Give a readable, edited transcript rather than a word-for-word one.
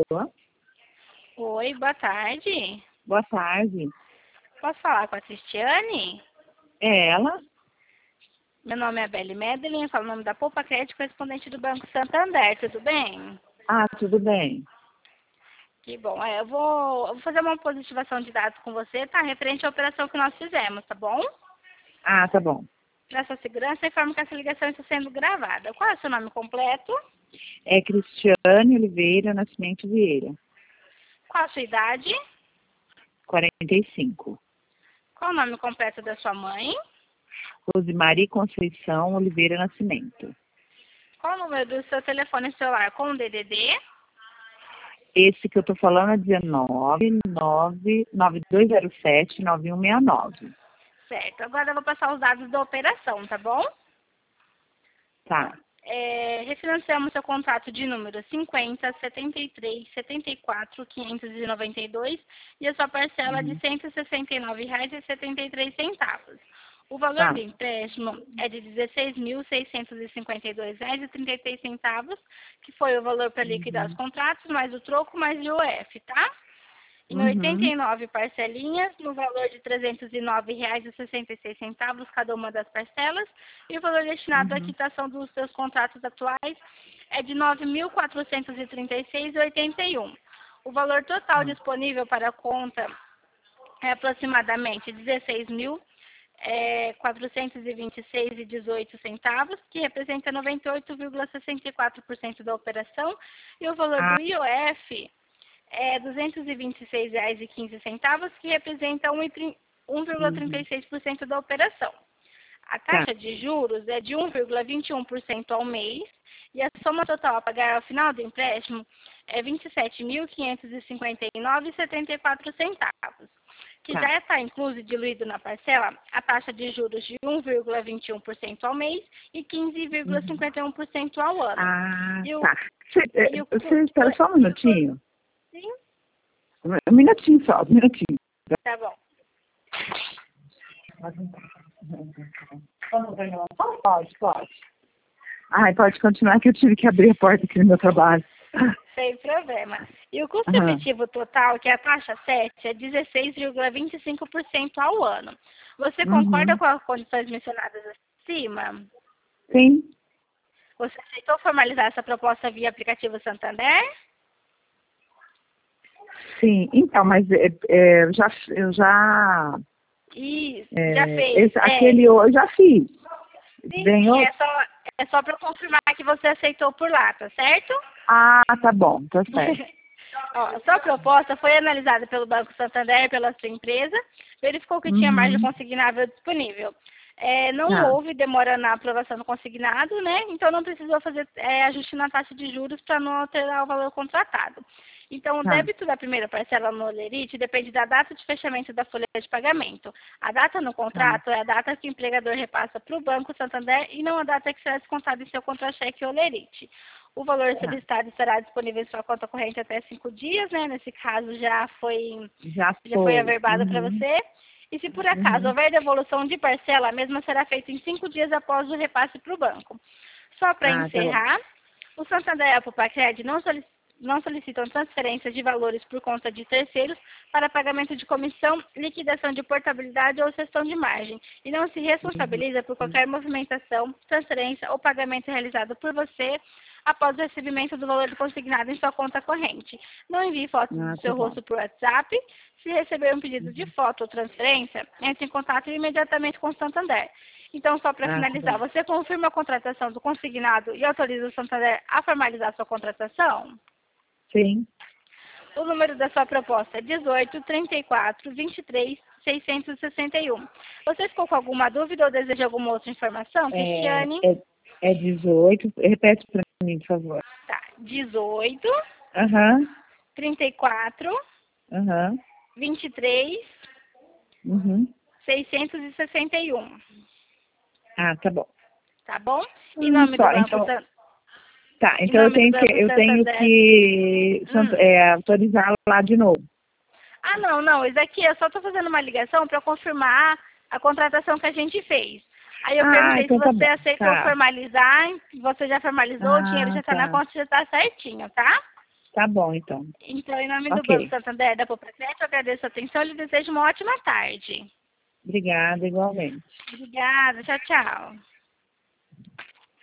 Alô? Oi, boa tarde. Boa tarde. Posso falar com a Cristiane? É ela? Meu nome é Belle Medellín, falo o nome da Poupa Crédito, correspondente do Banco Santander, tudo bem? Ah, tudo bem. Que bom. Eu vou fazer uma positivação de dados com você, tá? Referente à operação que nós fizemos, tá bom? Ah, tá bom. Para sua segurança, informo que essa ligação está sendo gravada. Qual é o seu nome completo? É Cristiane Oliveira Nascimento Vieira, Qual a sua idade? 45. Qual o nome completo da sua mãe? Rosemary Conceição Oliveira Nascimento. Qual o número do seu telefone celular com o DDD? Esse que eu tô falando é 9207-9169. Certo. Agora eu vou passar os dados da operação, tá bom? Tá. Refinanciamos seu contrato de número 50, 73, 74, 592 e a sua parcela de R$ 169,73. O valor Tá. do empréstimo é de R$ 16.652,33, que foi o valor para liquidar os contratos, mais o troco, mais o IOF, tá? Em 89 parcelinhas, no valor de R$ 309,66 cada uma das parcelas, e o valor destinado à quitação dos seus contratos atuais é de R$ 9.436,81. O valor total disponível para a conta é aproximadamente R$ 16.426,18, que representa 98,64% da operação, e o valor do IOF é R$ 226,15, que representa 1,36% da operação. A taxa de juros é de 1,21% ao mês e a soma total a pagar ao final do empréstimo é R$ 27.559,74, que já está incluso e diluído na parcela a taxa de juros de 1,21% ao mês e 15,51% ao ano. Ah, E o, tá. e o, Você espera só um minutinho? Sim, Um minutinho só, um minutinho. tá bom. Pode. Ai, pode continuar que eu tive que abrir a porta aqui no meu trabalho. Sem problema. E o custo efetivo total, que é a taxa 7, é 16,25% ao ano. Você concorda com as condições mencionadas acima? Sim. Você aceitou formalizar essa proposta via aplicativo Santander? Sim, então, mas eu já Isso, já fez. aquele eu já fiz. Sim, Ganhou? é só para confirmar que você aceitou por lá, tá certo? Ah, tá bom, tá certo. Ó, sua proposta foi analisada pelo Banco Santander, pela sua empresa, verificou que tinha margem consignável disponível. Não houve demora na aprovação do consignado, né? Então não precisou fazer ajuste na taxa de juros para não alterar o valor contratado. Então, o débito da primeira parcela no Olerite depende da data de fechamento da folha de pagamento. A data no contrato é a data que o empregador repassa para o Banco Santander e não a data que será descontada em seu contra-cheque Olerite. O valor solicitado estará disponível em sua conta corrente até 5 dias, né? Nesse caso já foi averbado para você. E se por acaso houver devolução de parcela, a mesma será feita em 5 dias após o repasse para o banco. Só para encerrar, o Santander e a Poupa-Cred não solicitam transferências de valores por conta de terceiros para pagamento de comissão, liquidação de portabilidade ou cessão de margem e não se responsabiliza por qualquer movimentação, transferência ou pagamento realizado por você após o recebimento do valor consignado em sua conta corrente. Não envie fotos do seu rosto por WhatsApp. Se receber um pedido de foto ou transferência, entre em contato imediatamente com o Santander. Então, só para finalizar, você confirma a contratação do consignado e autoriza o Santander a formalizar sua contratação? Sim. O número da sua proposta é 18 34 23 661. Você ficou com alguma dúvida ou deseja alguma outra informação, Cristiane? É 18. Repete para mim, por favor. Tá. 18 34 23 661. Ah, tá bom. Tá bom? Em nome do Banco Santander. Tá, então eu tenho que autorizar lá de novo. Ah, não. Isso aqui eu só estou fazendo uma ligação para confirmar a contratação que a gente fez. Aí eu perguntei então se você aceitou formalizar, você já formalizou, o dinheiro já está na conta, já está certinho, tá? Tá bom, então. Então, em nome do Ok. Banco Santander, da Poprecep, eu agradeço a atenção e lhe desejo uma ótima tarde. Obrigada, igualmente. Obrigada. Tchau, tchau.